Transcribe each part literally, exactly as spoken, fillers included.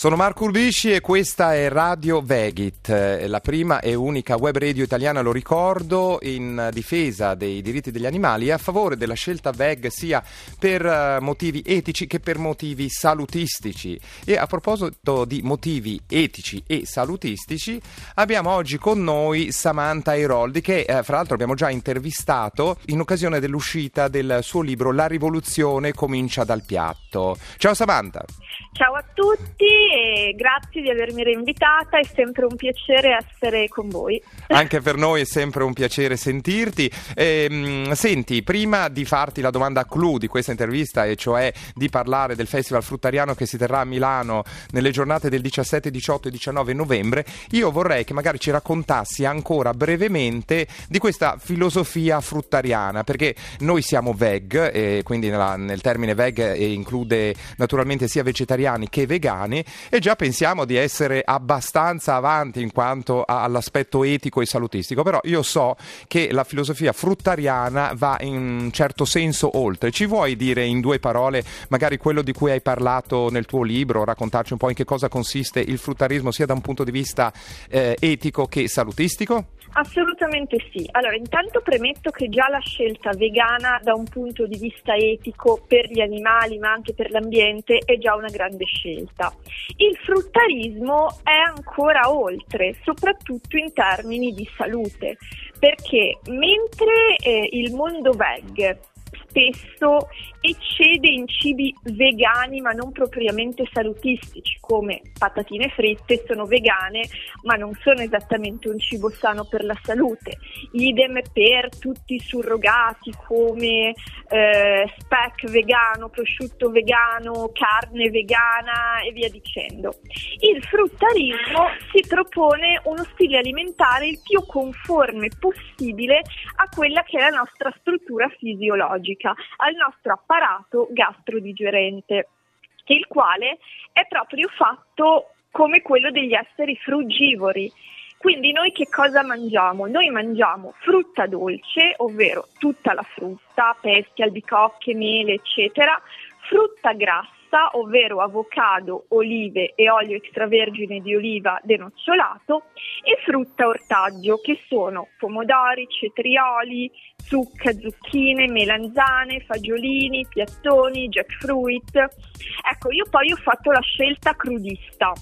Sono Marco Urbisci e questa è Radio Vegit, la prima e unica web radio italiana, lo ricordo, in difesa dei diritti degli animali e a favore della scelta veg sia per motivi etici che per motivi salutistici. E a proposito di motivi etici e salutistici, abbiamo oggi con noi Samantha Airoldi, che eh, fra l'altro abbiamo già intervistato in occasione dell'uscita del suo libro La rivoluzione comincia dal piatto. Ciao Samantha. Ciao a tutti e grazie di avermi reinvitata, è sempre un piacere essere con voi. Anche per noi è sempre un piacere sentirti. Ehm, senti, prima di farti la domanda clou di questa intervista, e cioè di parlare del Festival Fruttariano che si terrà a Milano nelle giornate del diciassette, diciotto e diciannove novembre, io vorrei che magari ci raccontassi ancora brevemente di questa filosofia fruttariana, perché noi siamo veg, e quindi nella, nel termine veg eh, include naturalmente sia vegetariani che vegani, e già pensiamo di essere abbastanza avanti in quanto all'aspetto etico e salutistico, però io so che la filosofia fruttariana va in un certo senso oltre. Ci vuoi dire in due parole magari quello di cui hai parlato nel tuo libro, raccontarci un po' in che cosa consiste il fruttarismo sia da un punto di vista eh, etico che salutistico? Assolutamente sì. Allora, intanto premetto che già la scelta vegana da un punto di vista etico per gli animali ma anche per l'ambiente è già una grande scelta. Il fruttarismo è ancora oltre, soprattutto in termini di salute, perché mentre eh, il mondo veg spesso eccede in cibi vegani ma non propriamente salutistici, come patatine fritte sono vegane ma non sono esattamente un cibo sano per la salute, idem per tutti i surrogati come eh, speck vegano, prosciutto vegano, carne vegana e via dicendo. Il fruttarismo si propone uno stile alimentare il più conforme possibile a quella che è la nostra struttura fisiologica, al nostro apparato gastrodigerente, il quale è proprio fatto come quello degli esseri frugivori. Quindi noi che cosa mangiamo? Noi mangiamo frutta dolce, ovvero tutta la frutta, pesche, albicocche, mele, eccetera, frutta grassa, ovvero avocado, olive e olio extravergine di oliva denocciolato, e frutta ortaggio, che sono pomodori, cetrioli, zucca, zucchine, melanzane, fagiolini, piattoni, jackfruit. Ecco, io poi ho fatto la scelta crudista.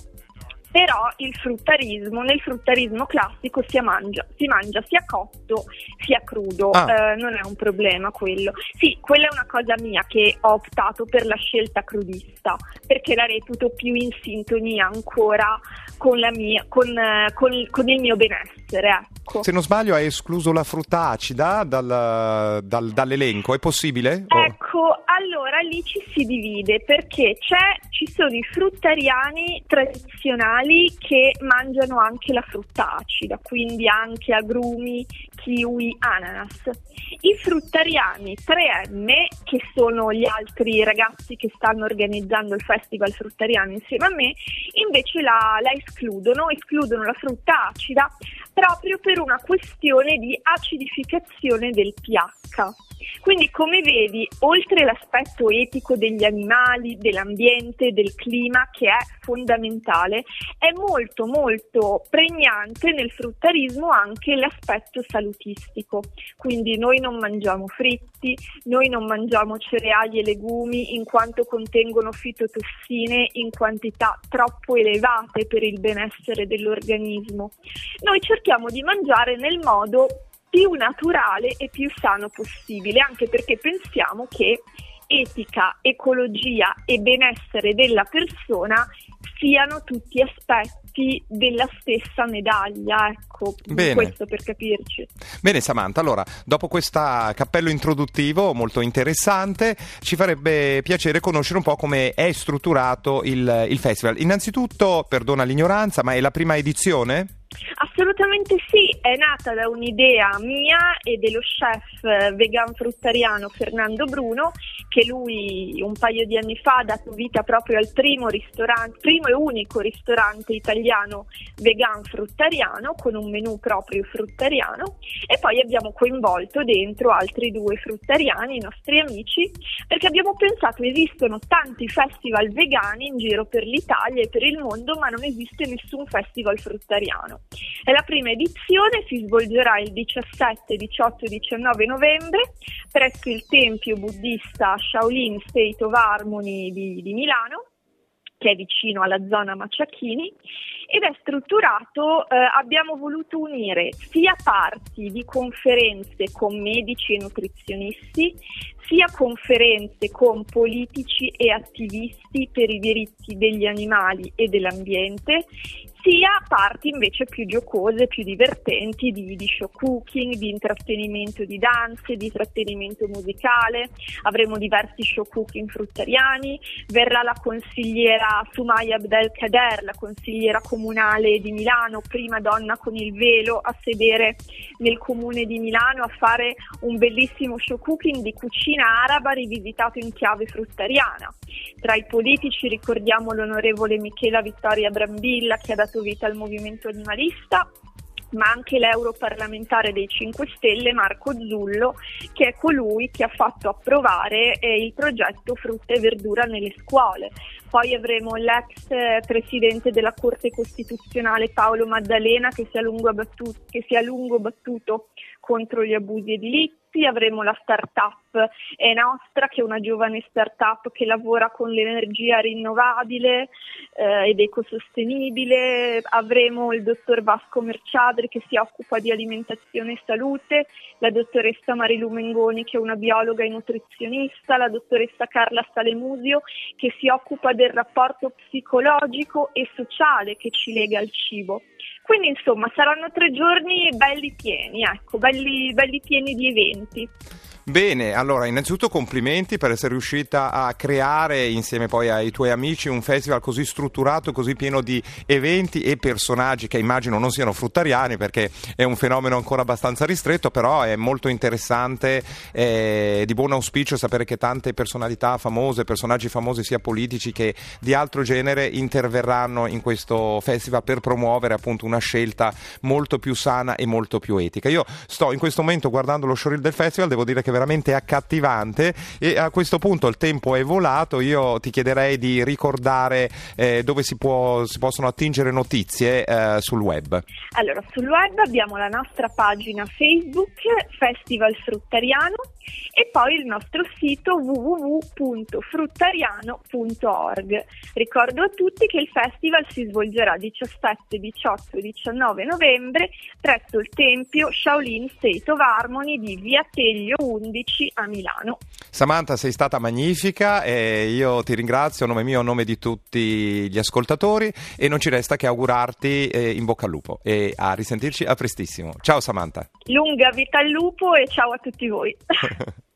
Però il fruttarismo, nel fruttarismo classico si mangia, si mangia sia cotto sia crudo, ah. eh, non è un problema quello. Sì, quella è una cosa mia che ho optato per la scelta crudista, perché la reputo più in sintonia ancora con la mia, con, con, con il mio benessere, ecco. Se non sbaglio hai escluso la frutta acida dal, dal, dall'elenco, è possibile? Ecco, allora lì ci si divide, perché c'è, ci sono i fruttariani tradizionali che mangiano anche la frutta acida, quindi anche agrumi, kiwi, ananas. I fruttariani tre emme, che sono gli altri ragazzi che stanno organizzando il Festival Fruttariano insieme a me, invece la, la escludono, escludono la frutta acida proprio per una questione di acidificazione del pH. Quindi, come vedi, oltre l'aspetto etico degli animali, dell'ambiente, del clima, che è fondamentale, è molto molto pregnante nel fruttarismo anche l'aspetto salutistico. Quindi noi non mangiamo fritti, noi non mangiamo cereali e legumi in quanto contengono fitotossine in quantità troppo elevate per il benessere dell'organismo. Noi cerchiamo di mangiare nel modo più naturale e più sano possibile, anche perché pensiamo che etica, ecologia e benessere della persona siano tutti aspetti della stessa medaglia, ecco. Bene. Questo per capirci. Bene Samantha, allora dopo questo cappello introduttivo molto interessante ci farebbe piacere conoscere un po' come è strutturato il, il festival. Innanzitutto, perdona l'ignoranza, ma è la prima edizione? Assolutamente sì, è nata da un'idea mia e dello chef vegan fruttariano Fernando Bruno, che lui un paio di anni fa ha dato vita proprio al primo ristorante, primo e unico ristorante italiano vegan fruttariano, con un menù proprio fruttariano, e poi abbiamo coinvolto dentro altri due fruttariani, i nostri amici, perché abbiamo pensato esistono tanti festival vegani in giro per l'Italia e per il mondo, ma non esiste nessun festival fruttariano. E la prima edizione si svolgerà il diciassette, diciotto e diciannove novembre presso il tempio buddista Shaolin State of Harmony di, di Milano, che è vicino alla zona Maciachini, ed è strutturato, eh, abbiamo voluto unire sia parti di conferenze con medici e nutrizionisti, sia conferenze con politici e attivisti per i diritti degli animali e dell'ambiente, sia parti invece più giocose, più divertenti di, di show cooking, di intrattenimento di danze, di intrattenimento musicale. Avremo diversi show cooking fruttariani, verrà la consigliera Sumaya Abdelkader, la consigliera comunale di Milano, prima donna con il velo a sedere nel comune di Milano, a fare un bellissimo show cooking di cucina araba rivisitato in chiave fruttariana. Tra i politici ricordiamo l'onorevole Michela Vittoria Brambilla, che ha dato vita al movimento animalista, ma anche l'europarlamentare dei cinque Stelle Marco Zullo, che è colui che ha fatto approvare eh, il progetto Frutta e Verdura nelle scuole. Poi avremo l'ex eh, presidente della Corte Costituzionale Paolo Maddalena, che si è a lungo battuto, che si è a lungo battuto contro gli abusi edilizi. Avremo la startup È Nostra, che è una giovane startup che lavora con l'energia rinnovabile eh, ed ecosostenibile. Avremo il dottor Vasco Merciadri, che si occupa di alimentazione e salute, la dottoressa Marilu Mengoni, che è una biologa e nutrizionista, la dottoressa Carla Salemusio, che si occupa del rapporto psicologico e sociale che ci lega al cibo. Quindi insomma saranno tre giorni belli pieni, ecco, belli, belli pieni di eventi. Bene, allora innanzitutto complimenti per essere riuscita a creare insieme poi ai tuoi amici un festival così strutturato, così pieno di eventi e personaggi che immagino non siano fruttariani, perché è un fenomeno ancora abbastanza ristretto, però è molto interessante, è di buon auspicio sapere che tante personalità famose, personaggi famosi sia politici che di altro genere interverranno in questo festival per promuovere appunto una scelta molto più sana e molto più etica. Io sto in questo momento guardando lo showreel del festival, devo dire che veramente accattivante, e a questo punto il tempo è volato. Io ti chiederei di ricordare eh, dove si, può, si possono attingere notizie eh, sul web. Allora, sul web abbiamo la nostra pagina Facebook Festival Fruttariano e poi il nostro sito w w w punto fruttariano punto org. Ricordo a tutti che il festival si svolgerà diciassette, diciotto e diciannove novembre presso il tempio Shaolin State of Harmony di Via Teglio undici a Milano. Samantha, sei stata magnifica e io ti ringrazio a nome mio, a nome di tutti gli ascoltatori, e non ci resta che augurarti eh, in bocca al lupo e a risentirci a prestissimo. Ciao Samantha. Lunga vita al lupo e ciao a tutti voi.